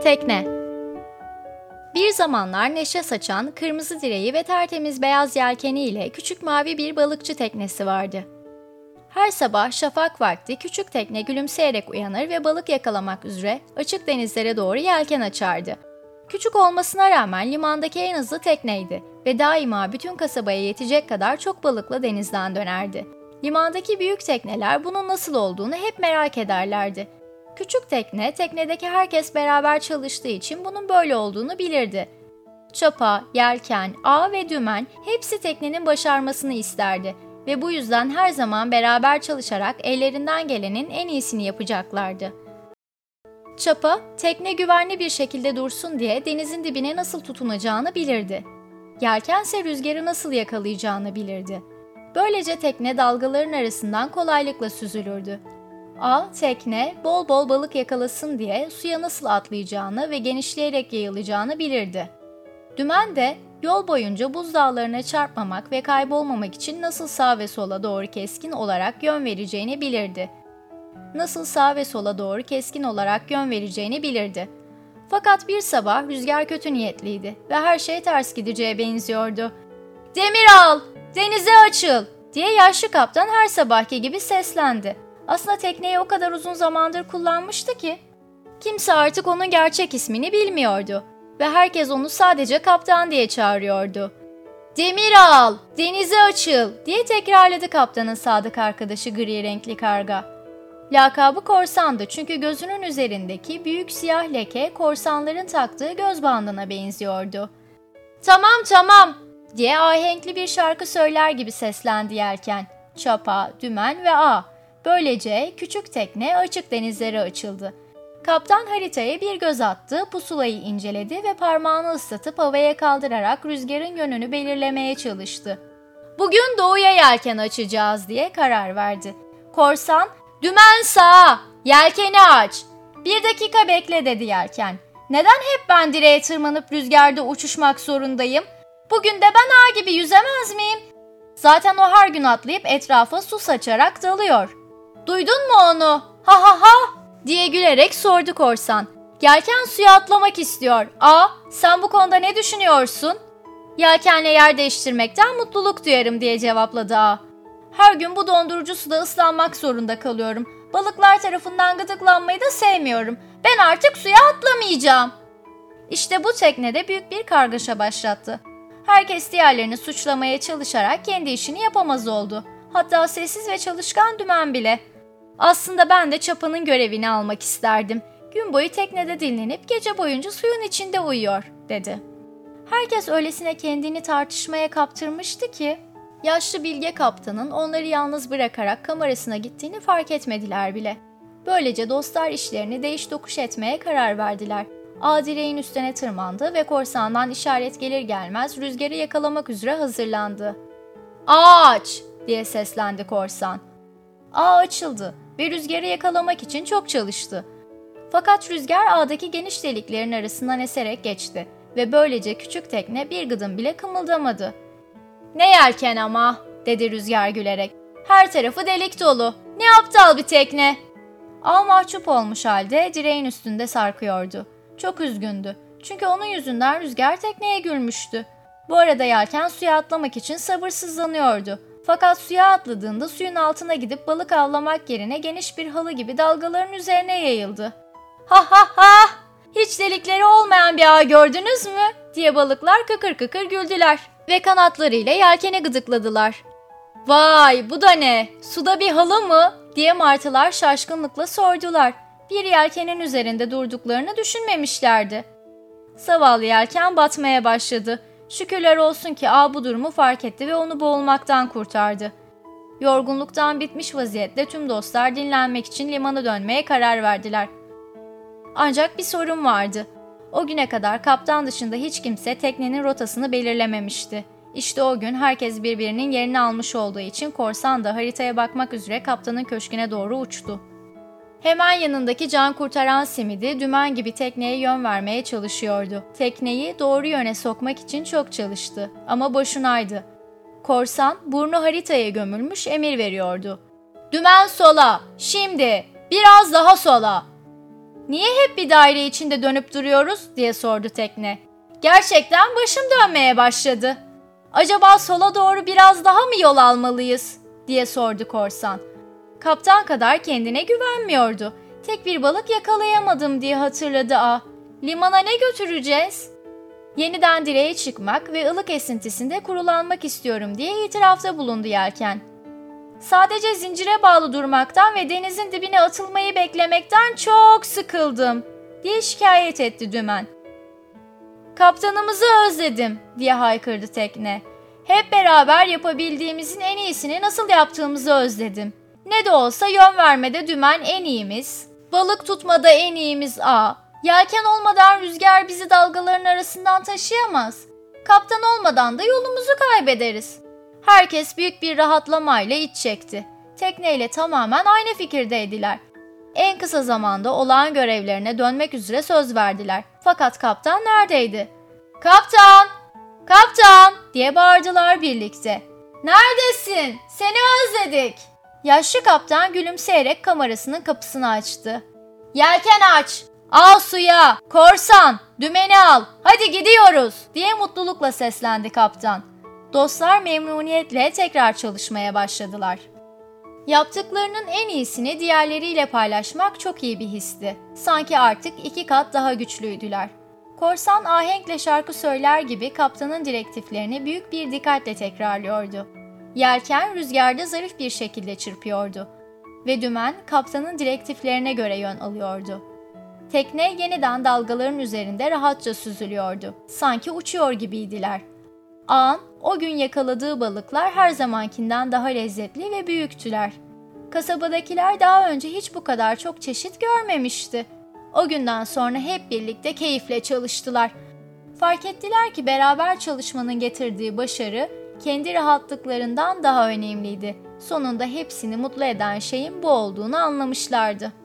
Tekne. Bir zamanlar neşe saçan, kırmızı direği ve tertemiz beyaz yelkeniyle küçük mavi bir balıkçı teknesi vardı. Her sabah şafak vakti küçük tekne gülümseyerek uyanır ve balık yakalamak üzere açık denizlere doğru yelken açardı. Küçük olmasına rağmen limandaki en hızlı tekneydi ve daima bütün kasabaya yetecek kadar çok balıkla denizden dönerdi. Limandaki büyük tekneler bunun nasıl olduğunu hep merak ederlerdi. Küçük tekne, teknedeki herkes beraber çalıştığı için bunun böyle olduğunu bilirdi. Çapa, yelken, ağ ve dümen hepsi teknenin başarmasını isterdi ve bu yüzden her zaman beraber çalışarak ellerinden gelenin en iyisini yapacaklardı. Çapa, tekne güvenli bir şekilde dursun diye denizin dibine nasıl tutunacağını bilirdi. Yelkense rüzgarı nasıl yakalayacağını bilirdi. Böylece tekne dalgaların arasından kolaylıkla süzülürdü. Ağ, tekne bol bol balık yakalasın diye suya nasıl atlayacağını ve genişleyerek yayılacağını bilirdi. Dümen de yol boyunca buzdağlarına çarpmamak ve kaybolmamak için nasıl sağa ve sola doğru keskin olarak yön vereceğini bilirdi. Fakat bir sabah rüzgar kötü niyetliydi ve her şey ters gideceğe benziyordu. "Demiral, denize açıl!" diye yaşlı kaptan her sabahki gibi seslendi. Aslında tekneyi o kadar uzun zamandır kullanmıştı ki kimse artık onun gerçek ismini bilmiyordu ve herkes onu sadece kaptan diye çağırıyordu. "Demiral, denize açıl!" diye tekrarladı kaptanın sadık arkadaşı gri renkli karga. Lakabı korsandı çünkü gözünün üzerindeki büyük siyah leke korsanların taktığı göz bandına benziyordu. Tamam diye ahenkli bir şarkı söyler gibi seslendi yelken, çapa, dümen ve ağ. Böylece küçük tekne açık denizlere açıldı. Kaptan haritaya bir göz attı, pusulayı inceledi ve parmağını ıslatıp havaya kaldırarak rüzgarın yönünü belirlemeye çalıştı. "Bugün doğuya yelken açacağız," diye karar verdi. Korsan, "Dümen sağa, yelkeni aç." "Bir dakika bekle," dedi yelken. "Neden hep ben direğe tırmanıp rüzgarda uçuşmak zorundayım? Bugün de ben ağ gibi yüzemez miyim? Zaten o her gün atlayıp etrafa su saçarak dalıyor." "Duydun mu onu? Ha ha ha!" diye gülerek sordu korsan. "Yelken suya atlamak istiyor. Sen bu konuda ne düşünüyorsun?" "Yelkenle yer değiştirmekten mutluluk duyarım," diye cevapladı ağa. "Her gün bu dondurucu suda ıslanmak zorunda kalıyorum. Balıklar tarafından gıdıklanmayı da sevmiyorum. Ben artık suya atlamayacağım." İşte bu teknede büyük bir kargaşa başlattı. Herkes diğerlerini suçlamaya çalışarak kendi işini yapamaz oldu. Hatta sessiz ve çalışkan dümen bile. "Aslında ben de çapanın görevini almak isterdim. Gün boyu teknede dinlenip gece boyunca suyun içinde uyuyor," dedi. Herkes öylesine kendini tartışmaya kaptırmıştı ki yaşlı bilge kaptanın onları yalnız bırakarak kamerasına gittiğini fark etmediler bile. Böylece dostlar işlerini değiş tokuş etmeye karar verdiler. Ağ direğin üstüne tırmandı ve korsandan işaret gelir gelmez rüzgarı yakalamak üzere hazırlandı. "Aç!" diye seslendi korsan. Ağ açıldı ve rüzgarı yakalamak için çok çalıştı. Fakat rüzgar ağdaki geniş deliklerin arasından eserek geçti ve böylece küçük tekne bir gıdım bile kımıldamadı. "Ne yelken ama," dedi rüzgar gülerek. "Her tarafı delik dolu. Ne aptal bir tekne." Ağ mahcup olmuş halde direğin üstünde sarkıyordu. Çok üzgündü. Çünkü onun yüzünden rüzgar tekneye gülmüştü. Bu arada yelken suya atlamak için sabırsızlanıyordu. Fakat suya atladığında suyun altına gidip balık avlamak yerine geniş bir halı gibi dalgaların üzerine yayıldı. "Ha ha ha! Hiç delikleri olmayan bir ağ gördünüz mü?" diye balıklar kıkır kıkır güldüler ve kanatlarıyla yelkeni gıdıkladılar. "Vay, bu da ne? Suda bir halı mı?" diye martılar şaşkınlıkla sordular. Bir yelkenin üzerinde durduklarını düşünmemişlerdi. Zavallı yelken batmaya başladı. Şükürler olsun ki ağ bu durumu fark etti ve onu boğulmaktan kurtardı. Yorgunluktan bitmiş vaziyette tüm dostlar dinlenmek için limana dönmeye karar verdiler. Ancak bir sorun vardı. O güne kadar kaptan dışında hiç kimse teknenin rotasını belirlememişti. İşte o gün herkes birbirinin yerini almış olduğu için korsan da haritaya bakmak üzere kaptanın köşküne doğru uçtu. Hemen yanındaki can kurtaran simidi dümen gibi tekneye yön vermeye çalışıyordu. Tekneyi doğru yöne sokmak için çok çalıştı ama boşunaydı. Korsan burnu haritaya gömülmüş emir veriyordu. "Dümen sola, şimdi, biraz daha sola." "Niye hep bir daire içinde dönüp duruyoruz?" diye sordu tekne. "Gerçekten başım dönmeye başladı. Acaba sola doğru biraz daha mı yol almalıyız?" diye sordu korsan. Kaptan kadar kendine güvenmiyordu. Tek bir balık yakalayamadım diye hatırladı A. Limana ne götüreceğiz? Yeniden direğe çıkmak ve ılık esintisinde kurulanmak istiyorum diye itirafta bulundu yelken. "Sadece zincire bağlı durmaktan ve denizin dibine atılmayı beklemekten çok sıkıldım," diye şikayet etti dümen. "Kaptanımızı özledim," diye haykırdı tekne. "Hep beraber yapabildiğimizin en iyisini nasıl yaptığımızı özledim. Ne de olsa yön vermede dümen en iyimiz, balık tutmada en iyimiz A. Yelken olmadan rüzgar bizi dalgaların arasından taşıyamaz. Kaptan olmadan da yolumuzu kaybederiz." Herkes büyük bir rahatlamayla iç çekti. Tekneyle tamamen aynı fikirdeydiler. En kısa zamanda olağan görevlerine dönmek üzere söz verdiler. Fakat kaptan neredeydi? "Kaptan! Kaptan!" diye bağırdılar birlikte. "Neredesin? Seni özledik." Yaşlı kaptan gülümseyerek kamerasının kapısını açtı. "Yelken aç! Al suya! Korsan! Dümeni al! Hadi gidiyoruz!" diye mutlulukla seslendi kaptan. Dostlar memnuniyetle tekrar çalışmaya başladılar. Yaptıklarının en iyisini diğerleriyle paylaşmak çok iyi bir histi. Sanki artık 2 kat daha güçlüydüler. Korsan ahenkle şarkı söyler gibi kaptanın direktiflerini büyük bir dikkatle tekrarlıyordu. Yelken rüzgarda zarif bir şekilde çırpıyordu ve dümen kaptanın direktiflerine göre yön alıyordu. Tekne yeniden dalgaların üzerinde rahatça süzülüyordu. Sanki uçuyor gibiydiler. Ağın o gün yakaladığı balıklar her zamankinden daha lezzetli ve büyüktüler. Kasabadakiler daha önce hiç bu kadar çok çeşit görmemişti. O günden sonra hep birlikte keyifle çalıştılar. Fark ettiler ki beraber çalışmanın getirdiği başarı kendi rahatlıklarından daha önemliydi. Sonunda hepsini mutlu eden şeyin bu olduğunu anlamışlardı.